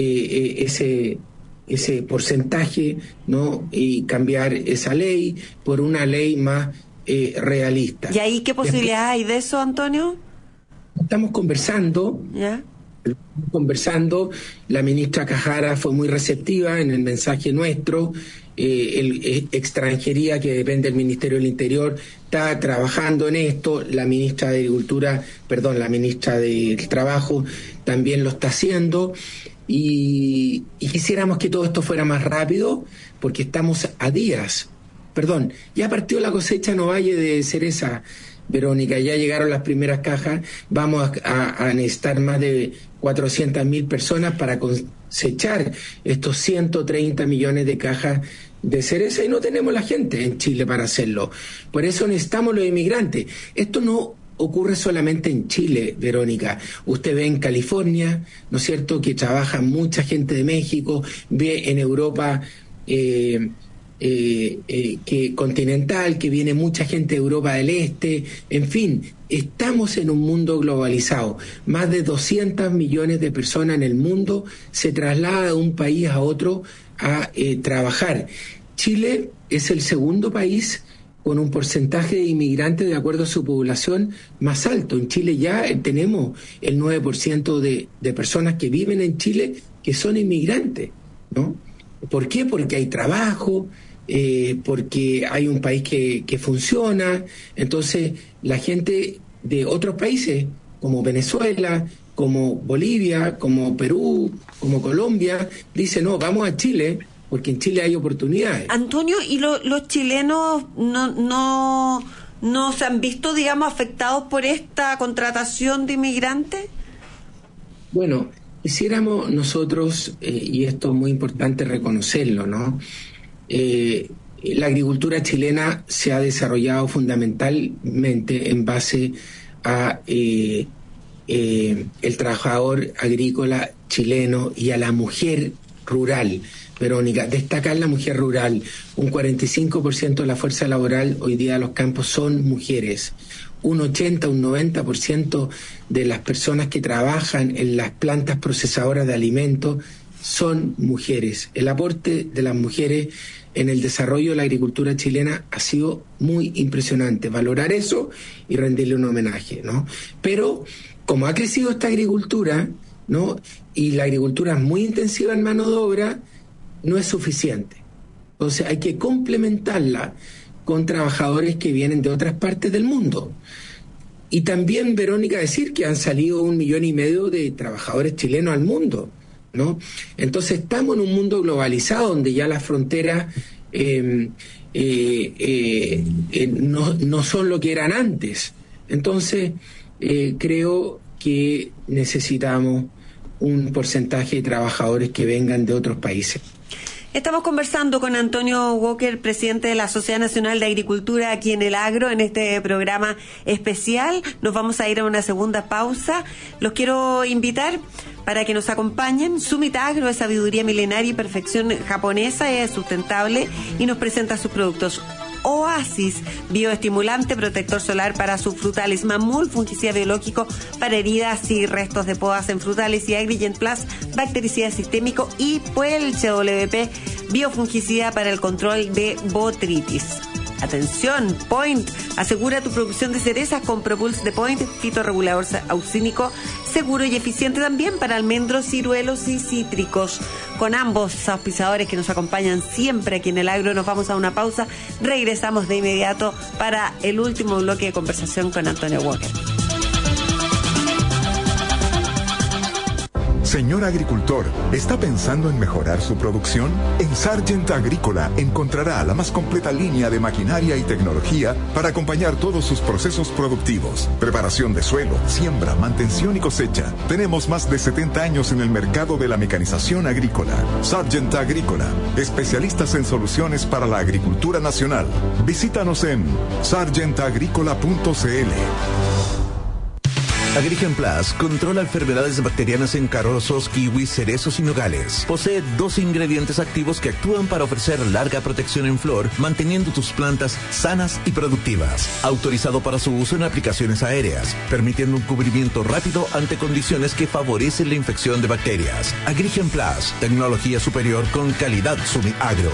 ese porcentaje, ¿no?, y cambiar esa ley por una ley más realista. ¿Y ahí qué posibilidades hay de eso, Antonio? Estamos conversando. ¿Ya? La ministra Jara fue muy receptiva en el mensaje nuestro. Extranjería, que depende del Ministerio del Interior, está trabajando en esto. La ministra de la ministra del Trabajo también lo está haciendo. Y quisiéramos que todo esto fuera más rápido, porque estamos a días. Ya partió la cosecha en Ovalle de cereza, Verónica, ya llegaron las primeras cajas. Vamos a necesitar más de 400.000 personas para cosechar estos 130 millones de cajas de cereza, y no tenemos la gente en Chile para hacerlo. Por eso necesitamos los inmigrantes. Esto no ocurre solamente en Chile, Verónica. Usted ve en California, ¿no es cierto?, que trabaja mucha gente de México, ve en Europa que continental, que viene mucha gente de Europa del Este. En fin, estamos en un mundo globalizado. Más de 200 millones de personas en el mundo se trasladan de un país a otro a trabajar. Chile es el segundo país con un porcentaje de inmigrantes de acuerdo a su población más alto. En Chile ya tenemos el 9% de personas que viven en Chile que son inmigrantes, ¿no? ¿Por qué? Porque hay trabajo, porque hay un país que funciona. Entonces, la gente de otros países, como Venezuela, como Bolivia, como Perú, como Colombia, dice, no, vamos a Chile, porque en Chile hay oportunidades. Antonio, ¿y los chilenos no se han visto, digamos, afectados por esta contratación de inmigrantes? Bueno, quisiéramos nosotros, y esto es muy importante reconocerlo, ¿no? La agricultura chilena se ha desarrollado fundamentalmente en base a el trabajador agrícola chileno y a la mujer rural. Verónica, destacar la mujer rural. Un 45% de la fuerza laboral hoy día de los campos son mujeres. Un 80, un 90% de las personas que trabajan en las plantas procesadoras de alimentos son mujeres. El aporte de las mujeres en el desarrollo de la agricultura chilena ha sido muy impresionante. Valorar eso y rendirle un homenaje, ¿no? Pero como ha crecido esta agricultura, ¿no? Y la agricultura es muy intensiva en mano de obra, no es suficiente. Entonces hay que complementarla con trabajadores que vienen de otras partes del mundo. Y también, Verónica, decir que han salido 1,5 millones de trabajadores chilenos al mundo, ¿no? Entonces estamos en un mundo globalizado donde ya las fronteras no son lo que eran antes. Entonces creo que necesitamos un porcentaje de trabajadores que vengan de otros países. Estamos conversando con Antonio Walker, presidente de la Sociedad Nacional de Agricultura aquí en El Agro, en este programa especial. Nos vamos a ir a una segunda pausa. Los quiero invitar para que nos acompañen. Summit Agro es sabiduría milenaria y perfección japonesa, es sustentable y nos presenta sus productos. Oasis, bioestimulante, protector solar para sus frutales. Mamul, fungicida biológico para heridas y restos de podas en frutales. Y Agrigent Plus, bactericida sistémico. Y Puelche WP, biofungicida para el control de botritis. Atención, Point, asegura tu producción de cerezas con Propulse de Point, fitorregulador auxínico, seguro y eficiente también para almendros, ciruelos y cítricos. Con ambos auspiciadores que nos acompañan siempre aquí en El Agro, nos vamos a una pausa. Regresamos de inmediato para el último bloque de conversación con Antonio Walker. Señor agricultor, ¿está pensando en mejorar su producción? En Sargent Agrícola encontrará la más completa línea de maquinaria y tecnología para acompañar todos sus procesos productivos. Preparación de suelo, siembra, mantención y cosecha. Tenemos más de 70 años en el mercado de la mecanización agrícola. Sargent Agrícola, especialistas en soluciones para la agricultura nacional. Visítanos en sargentagricola.cl. Agrigent Plus controla enfermedades bacterianas en carozos, kiwis, cerezos y nogales. Posee 2 ingredientes activos que actúan para ofrecer larga protección en flor, manteniendo tus plantas sanas y productivas. Autorizado para su uso en aplicaciones aéreas, permitiendo un cubrimiento rápido ante condiciones que favorecen la infección de bacterias. Agrigent Plus, tecnología superior con calidad Summit Agro.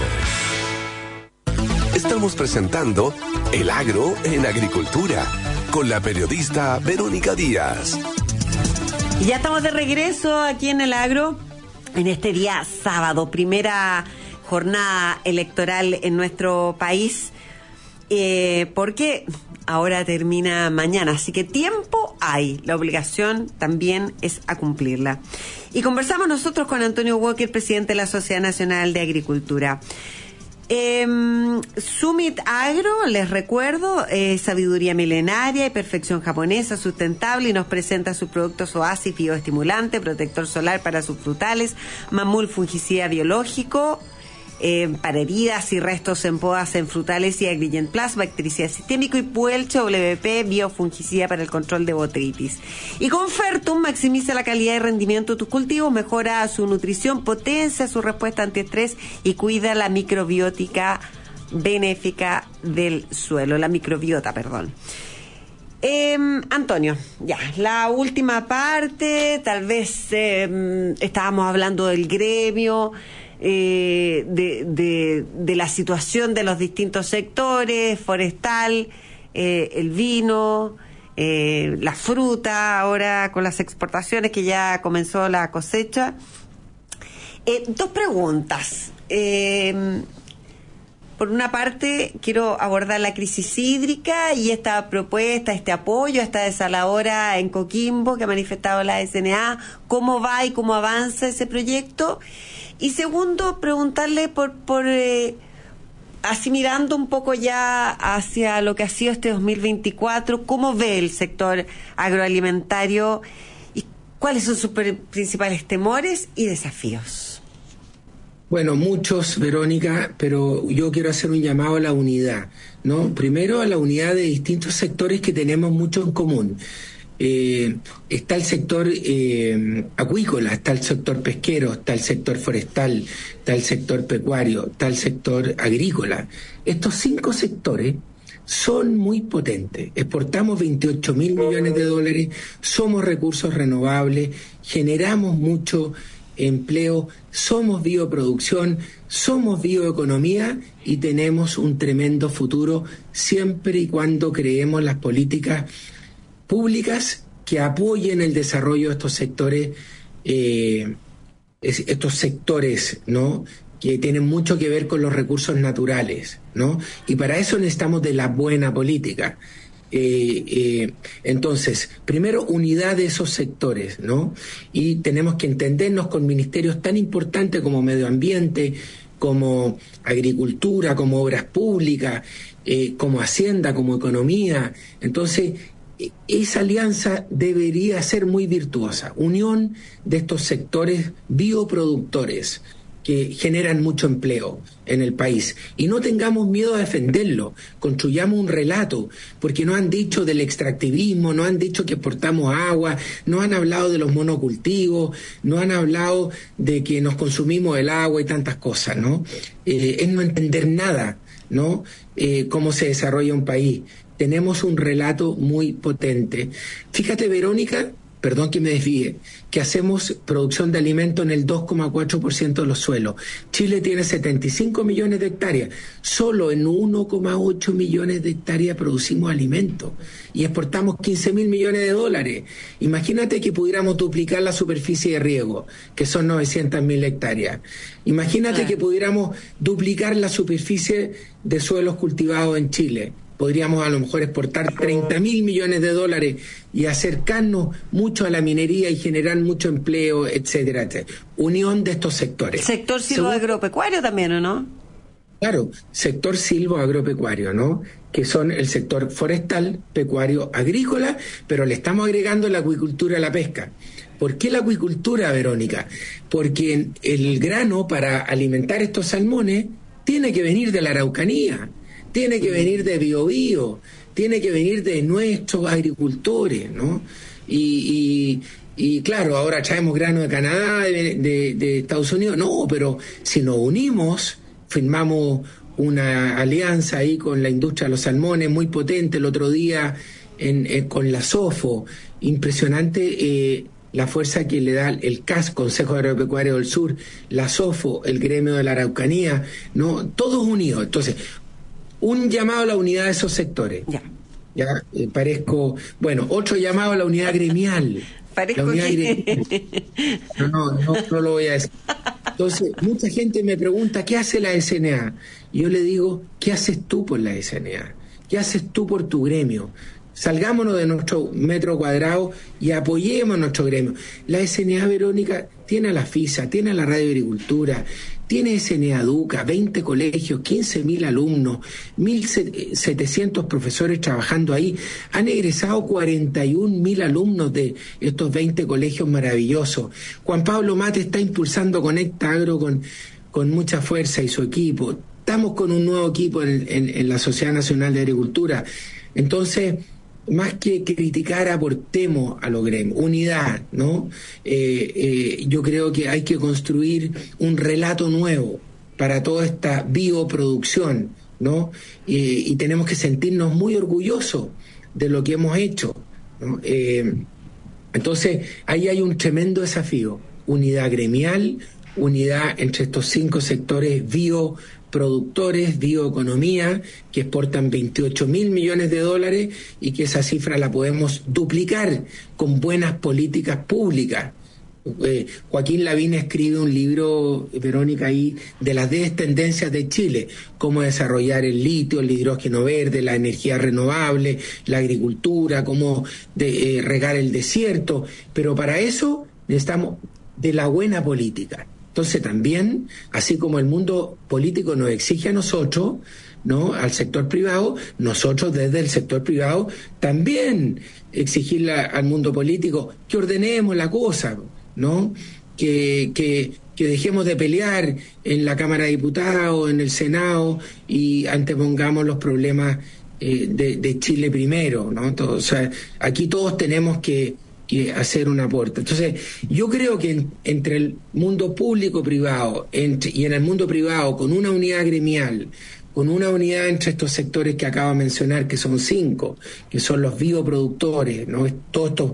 Estamos presentando El Agro en Agricultura con la periodista Verónica Díaz. Y ya estamos de regreso aquí en El Agro en este día sábado, primera jornada electoral en nuestro país, porque ahora termina mañana, así que tiempo hay, la obligación también es a cumplirla. Y conversamos nosotros con Antonio Walker, presidente de la Sociedad Nacional de Agricultura. Summit Agro, les recuerdo, sabiduría milenaria y perfección japonesa sustentable, y nos presenta sus productos Oasis, bioestimulante, protector solar para sus frutales, Mamul, fungicida biológico para heridas y restos en podas en frutales, y Agrigent Plus, bactericida sistémico, y Puelche WP, biofungicida para el control de botritis. Y con Fertum maximiza la calidad y rendimiento de tus cultivos, mejora su nutrición, potencia su respuesta antiestrés y cuida la microbiota benéfica del suelo, la microbiota, perdón. Antonio, ya, la última parte, tal vez estábamos hablando del gremio. de la situación de los distintos sectores, forestal, el vino, la fruta, ahora con las exportaciones que ya comenzó la cosecha. Dos preguntas. Por una parte, quiero abordar la crisis hídrica y esta propuesta, este apoyo a esta desaladora en Coquimbo que ha manifestado la SNA. ¿Cómo va y cómo avanza ese proyecto? Y segundo, preguntarle así mirando un poco ya hacia lo que ha sido este 2024, ¿cómo ve el sector agroalimentario y cuáles son sus principales temores y desafíos? Bueno, muchos, Verónica, pero yo quiero hacer un llamado a la unidad, ¿no? Primero a la unidad de distintos sectores que tenemos mucho en común. Está el sector acuícola, está el sector pesquero, está el sector forestal, está el sector pecuario, está el sector agrícola. Estos 5 sectores son muy potentes. Exportamos 28.000 millones de dólares, somos recursos renovables, generamos mucho empleo, somos bioproducción, somos bioeconomía y tenemos un tremendo futuro siempre y cuando creemos las políticas públicas que apoyen el desarrollo de estos sectores, ¿no?, que tienen mucho que ver con los recursos naturales, ¿no? Y para eso necesitamos de la buena política. Entonces, primero, unidad de esos sectores, ¿no? Y tenemos que entendernos con ministerios tan importantes como medio ambiente, como agricultura, como obras públicas, como hacienda, como economía. Entonces, esa alianza debería ser muy virtuosa. Unión de estos sectores bioproductores que generan mucho empleo en el país. Y no tengamos miedo a defenderlo, construyamos un relato, porque nos han dicho del extractivismo, nos han dicho que exportamos agua, nos han hablado de los monocultivos, nos han hablado de que nos consumimos el agua y tantas cosas, ¿no? Es no entender nada, ¿no? Cómo se desarrolla un país. Tenemos un relato muy potente. Fíjate, Verónica, perdón que me desvíe, que hacemos producción de alimentos en el 2,4% de los suelos. Chile tiene 75 millones de hectáreas. Solo en 1,8 millones de hectáreas producimos alimentos y exportamos 15.000 millones de dólares. Imagínate que pudiéramos duplicar la superficie de riego, que son 900.000 hectáreas. Imagínate que pudiéramos duplicar la superficie de suelos cultivados en Chile. Podríamos a lo mejor exportar 30.000 millones de dólares y acercarnos mucho a la minería y generar mucho empleo, etcétera, etcétera. Unión de estos sectores. Sector silvoagropecuario también, ¿o no? Claro, sector silvoagropecuario, ¿no? Que son el sector forestal, pecuario, agrícola, pero le estamos agregando la acuicultura a la pesca. ¿Por qué la acuicultura, Verónica? Porque el grano para alimentar estos salmones tiene que venir de la Araucanía, tiene que venir de Biobío, tiene que venir de nuestros agricultores, ¿no? Y claro, ahora traemos grano de Canadá, de Estados Unidos. No, pero si nos unimos, firmamos una alianza ahí con la industria de los salmones muy potente el otro día con la SOFO. Impresionante la fuerza que le da el CAS, Consejo Agropecuario del Sur, la SOFO, el gremio de la Araucanía, ¿no? Todos unidos. Entonces, un llamado a la unidad de esos sectores. Parezco... Bueno, otro llamado a la unidad gremial. Parezco la unidad gremial. No lo voy a decir. Entonces, mucha gente me pregunta, ¿qué hace la SNA? Y yo le digo, ¿qué haces tú por la SNA? ¿Qué haces tú por tu gremio? Salgámonos de nuestro metro cuadrado y apoyemos nuestro gremio. La SNA, Verónica, tiene a la FISA, tiene a la Radio Agricultura, tiene SNA Educa, 20 colegios, 15.000 alumnos, 1.700 profesores trabajando ahí. Han egresado 41.000 alumnos de estos 20 colegios maravillosos. Juan Pablo Mate está impulsando Conecta Agro con mucha fuerza y su equipo. Estamos con un nuevo equipo en la Sociedad Nacional de Agricultura. Entonces, más que criticar, aportemos a los gremios, unidad, ¿no? Yo creo que hay que construir un relato nuevo para toda esta bioproducción, ¿no? Y tenemos que sentirnos muy orgullosos de lo que hemos hecho, ¿no? Entonces, ahí hay un tremendo desafío, unidad gremial, unidad entre estos 5 sectores bioproductores, bioeconomía, que exportan 28.000 millones de dólares y que esa cifra la podemos duplicar con buenas políticas públicas. Joaquín Lavín escribe un libro, Verónica, ahí de las 10 tendencias de Chile: cómo desarrollar el litio, el hidrógeno verde, la energía renovable, la agricultura, cómo regar el desierto. Pero para eso necesitamos de la buena política. Entonces también, así como el mundo político nos exige a nosotros, ¿no?, al sector privado, nosotros desde el sector privado también exigirle al mundo político que ordenemos la cosa, ¿no? Que dejemos de pelear en la Cámara de Diputados, en el Senado, y antepongamos los problemas de Chile primero, ¿no? Entonces, aquí todos tenemos que hacer un aporte. Entonces, yo creo que entre el mundo público-privado y en el mundo privado, con una unidad gremial, con una unidad entre estos sectores que acabo de mencionar, que son 5, que son los bioproductores, ¿no?, todos estos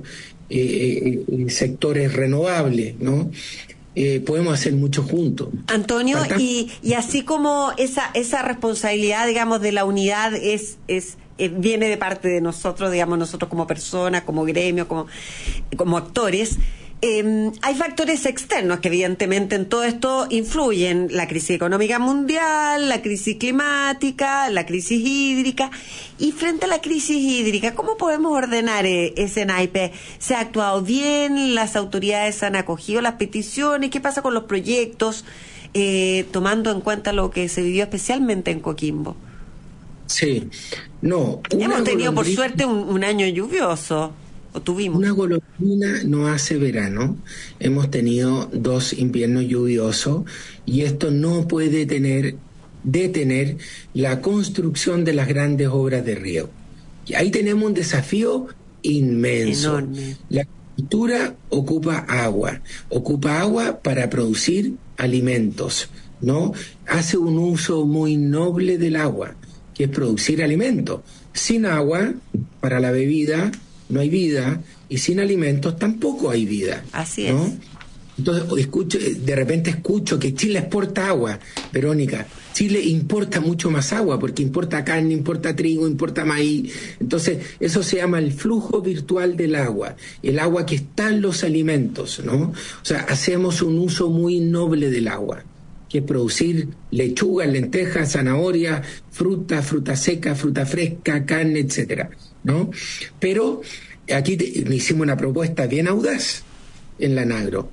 sectores renovables, ¿no?, podemos hacer mucho juntos. Antonio, y así como esa responsabilidad, digamos, de la unidad viene de parte de nosotros, digamos, nosotros como personas, como gremio, como actores, hay factores externos que evidentemente en todo esto influyen: la crisis económica mundial, la crisis climática, la crisis hídrica. Y frente a la crisis hídrica, ¿cómo podemos ordenar ese naipe? ¿Se ha actuado bien? ¿Las autoridades han acogido las peticiones? ¿Qué pasa con los proyectos, tomando en cuenta lo que se vivió especialmente en Coquimbo? Sí, no. Hemos tenido por suerte un año lluvioso. Tuvimos. Una golondrina no hace verano. Hemos tenido 2 inviernos lluviosos y esto no puede detener la construcción de las grandes obras de riego. Y ahí tenemos un desafío inmenso. Enorme. La agricultura ocupa agua para producir alimentos, ¿no? Hace un uso muy noble del agua, que es producir alimentos. Sin agua, para la bebida, no hay vida, y sin alimentos tampoco hay vida. Así ¿no? es. Entonces de repente escucho que Chile exporta agua. Verónica, Chile importa mucho más agua, porque importa carne, importa trigo, importa maíz. Entonces eso se llama el flujo virtual del agua, el agua que está en los alimentos, ¿no? O sea, hacemos un uso muy noble del agua, que es producir lechuga, lentejas, zanahoria, fruta seca, fruta fresca, carne, etcétera, ¿no? Pero aquí hicimos una propuesta bien audaz en la NAGRO.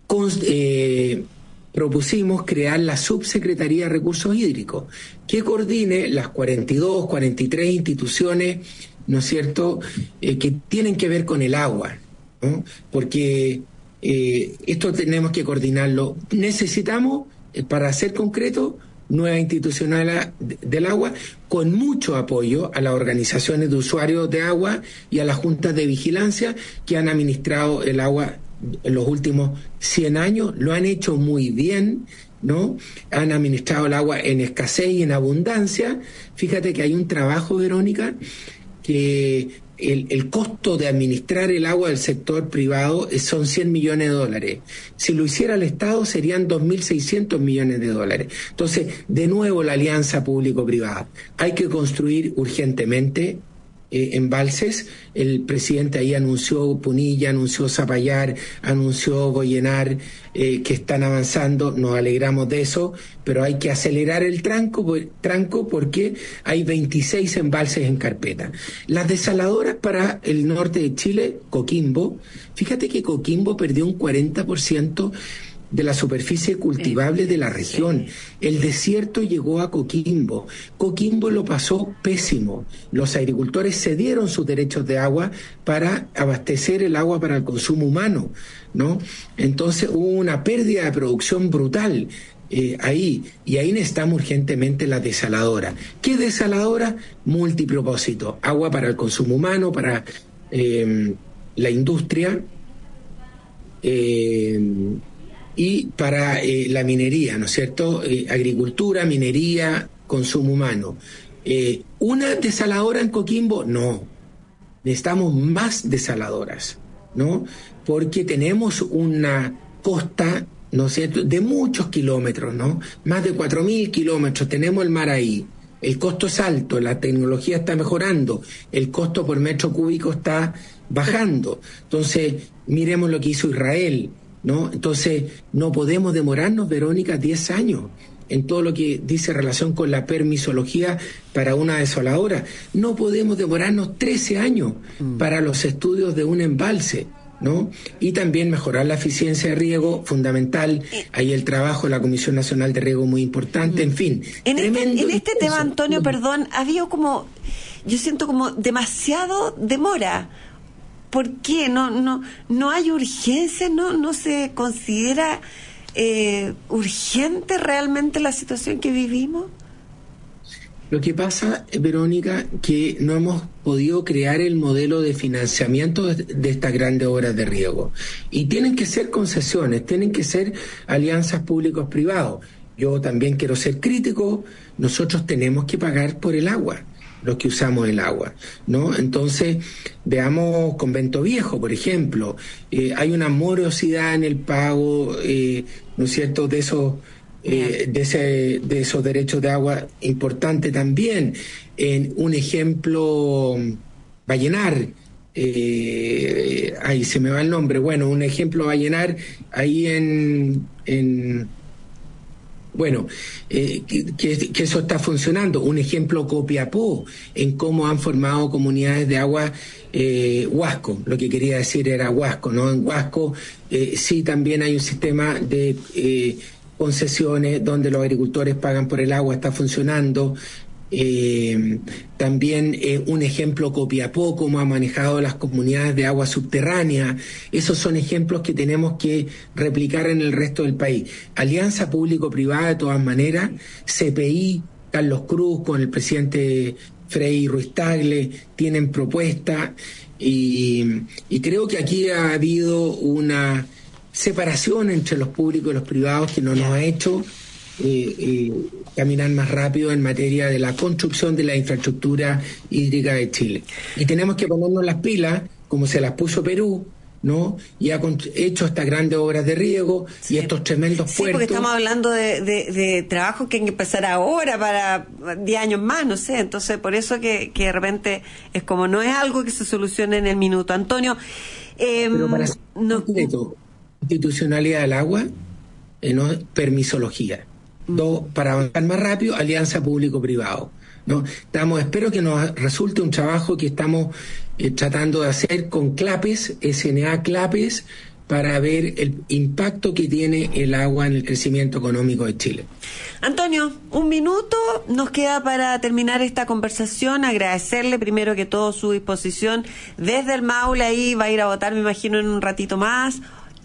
Propusimos crear la Subsecretaría de Recursos Hídricos, que coordine las 42, 43 instituciones, ¿no es cierto?, que tienen que ver con el agua, ¿no? Porque esto tenemos que coordinarlo. Necesitamos, para ser concreto, nueva institucional del agua, con mucho apoyo a las organizaciones de usuarios de agua y a las juntas de vigilancia que han administrado el agua en los últimos 100 años. Lo han hecho muy bien, ¿no? Han administrado el agua en escasez y en abundancia. Fíjate que hay un trabajo, Verónica, que el costo de administrar el agua del sector privado son $100 millones. Si lo hiciera el Estado serían 2.600 millones de dólares. Entonces, de nuevo, la alianza público-privada. Hay que construir urgentemente embalses. El presidente ahí anunció Punilla, anunció Zapallar, anunció Goyenar, que están avanzando. Nos alegramos de eso, pero hay que acelerar el tranco porque hay 26 embalses en carpeta. Las desaladoras para el norte de Chile, Coquimbo, fíjate que Coquimbo perdió un 40% de la superficie cultivable de la región. El desierto llegó a Coquimbo. Coquimbo lo pasó pésimo. Los agricultores cedieron sus derechos de agua para abastecer el agua para el consumo humano, ¿no? Entonces hubo una pérdida de producción brutal ahí necesitamos urgentemente la desaladora. ¿Qué desaladora? Multipropósito. Agua para el consumo humano, para la industria, y para la minería, ¿no es cierto? Agricultura, minería, consumo humano. ¿Una desaladora en Coquimbo? No. Necesitamos más desaladoras, ¿no? Porque tenemos una costa ¿no es cierto?, de muchos kilómetros, ¿no? Más de 4.000 kilómetros, tenemos el mar ahí. El costo es alto, la tecnología está mejorando, el costo por metro cúbico está bajando. Entonces, miremos lo que hizo Israel, ¿no? Entonces, no podemos demorarnos, Verónica, 10 años en todo lo que dice relación con la permisología para una desaladora. No podemos demorarnos 13 años para los estudios de un embalse, ¿no? Y también mejorar la eficiencia de riego, fundamental. Ahí el trabajo de la Comisión Nacional de Riego muy importante, en fin. En este tema, Antonio, perdón, ha habido como, yo siento como demasiado demora. ¿Por qué? No hay urgencia, no se considera urgente realmente la situación que vivimos. Lo que pasa, Verónica, que no hemos podido crear el modelo de financiamiento de estas grandes obras de riego. Y tienen que ser concesiones, tienen que ser alianzas públicos-privados. Yo también quiero ser crítico, nosotros tenemos que pagar por el agua, los que usamos el agua, ¿no? Entonces, veamos Convento Viejo, por ejemplo. Hay una morosidad en el pago, ¿no es cierto?, de esos derechos de agua importante también. En un ejemplo, Vallenar, ahí se me va el nombre, bueno, un ejemplo Vallenar, ahí que eso está funcionando. Un ejemplo Copiapó, en cómo han formado comunidades de agua. Huasco, lo que quería decir era Huasco, ¿no? En Huasco sí también hay un sistema de concesiones donde los agricultores pagan por el agua, está funcionando. También un ejemplo Copiapó, cómo ha manejado las comunidades de agua subterránea. Esos son ejemplos que tenemos que replicar en el resto del país. Alianza público-privada de todas maneras, CPI, Carlos Cruz con el presidente Frei Ruiz Tagle tienen propuestas y creo que aquí ha habido una separación entre los públicos y los privados que no nos ha hecho caminar más rápido en materia de la construcción de la infraestructura hídrica de Chile. Y tenemos que ponernos las pilas, como se las puso Perú, ¿no? Y ha hecho estas grandes obras de riego y estos tremendos puertos. Sí, porque estamos hablando de trabajos que hay que empezar ahora para 10 años más, no sé. Entonces, por eso que de repente es como no es algo que se solucione en el minuto. Antonio, pero para ser concreto, institucionalidad del agua, no permisología. Dos, para avanzar más rápido, alianza público-privado, ¿no? Espero que nos resulte un trabajo que estamos tratando de hacer con CLAPES, SNA CLAPES, para ver el impacto que tiene el agua en el crecimiento económico de Chile. Antonio, un minuto nos queda para terminar esta conversación. Agradecerle primero que todo su disposición desde el Maule. Ahí va a ir a votar, me imagino, en un ratito más.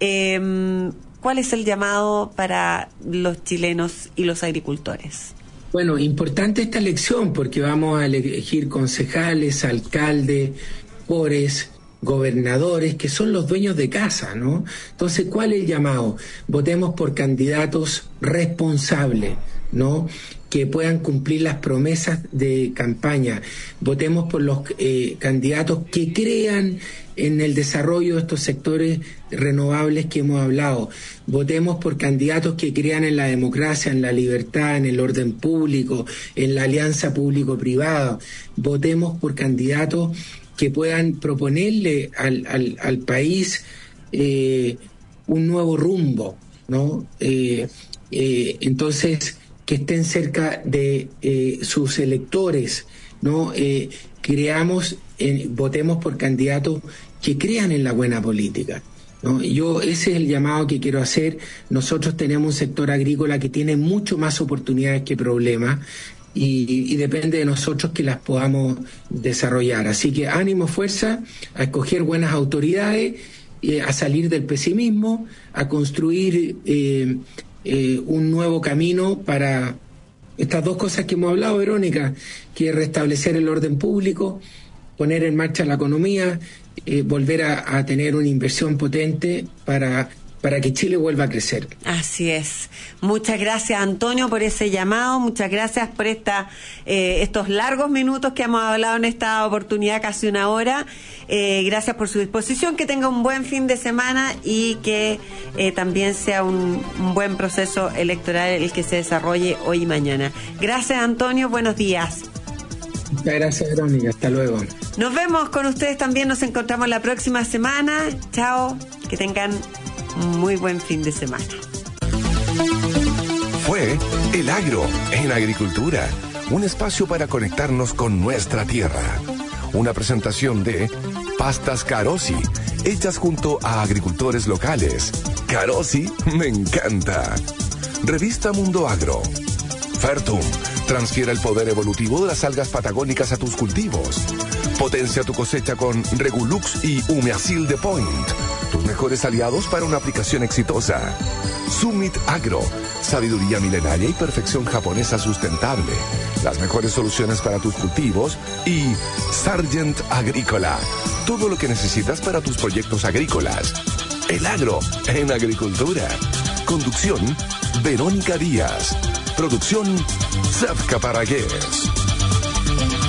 ¿Cuál es el llamado para los chilenos y los agricultores? Bueno, importante esta elección porque vamos a elegir concejales, alcaldes, cores, gobernadores, que son los dueños de casa, ¿no? Entonces, ¿cuál es el llamado? Votemos por candidatos responsables, ¿no?, que puedan cumplir las promesas de campaña. Votemos por los candidatos que crean en el desarrollo de estos sectores renovables que hemos hablado. Votemos por candidatos que crean en la democracia, en la libertad, en el orden público, en la alianza público-privada. Votemos por candidatos que puedan proponerle al país un nuevo rumbo, ¿no? Entonces, que estén cerca de sus electores, ¿no? Votemos por candidatos que crean en la buena política, ¿no? Ese es el llamado que quiero hacer. Nosotros tenemos un sector agrícola que tiene mucho más oportunidades que problemas y depende de nosotros que las podamos desarrollar. Así que ánimo, fuerza, a escoger buenas autoridades, a salir del pesimismo, a construir un nuevo camino para estas dos cosas que hemos hablado, Verónica, que es restablecer el orden público, poner en marcha la economía, volver a tener una inversión potente para para que Chile vuelva a crecer. Así es. Muchas gracias, Antonio, por ese llamado. Muchas gracias por estos largos minutos que hemos hablado en esta oportunidad, casi una hora. Gracias por su disposición. Que tenga un buen fin de semana y que también sea un buen proceso electoral el que se desarrolle hoy y mañana. Gracias, Antonio. Buenos días. Muchas gracias, Verónica. Hasta luego. Nos vemos con ustedes también. Nos encontramos la próxima semana. Chao. Que tengan muy buen fin de semana. Fue El Agro en Agricultura, un espacio para conectarnos con nuestra tierra. Una presentación de Pastas Carosi, hechas junto a agricultores locales. Carosi me encanta. Revista Mundo Agro. Fertum, transfiere el poder evolutivo de las algas patagónicas a tus cultivos. Potencia tu cosecha con Regulux y Humeacil de Point, tus mejores aliados para una aplicación exitosa. Summit Agro, sabiduría milenaria y perfección japonesa sustentable, las mejores soluciones para tus cultivos. Y Sargent Agrícola, todo lo que necesitas para tus proyectos agrícolas. El Agro en Agricultura. Conducción, Verónica Díaz. Producción, Zafka Paragués.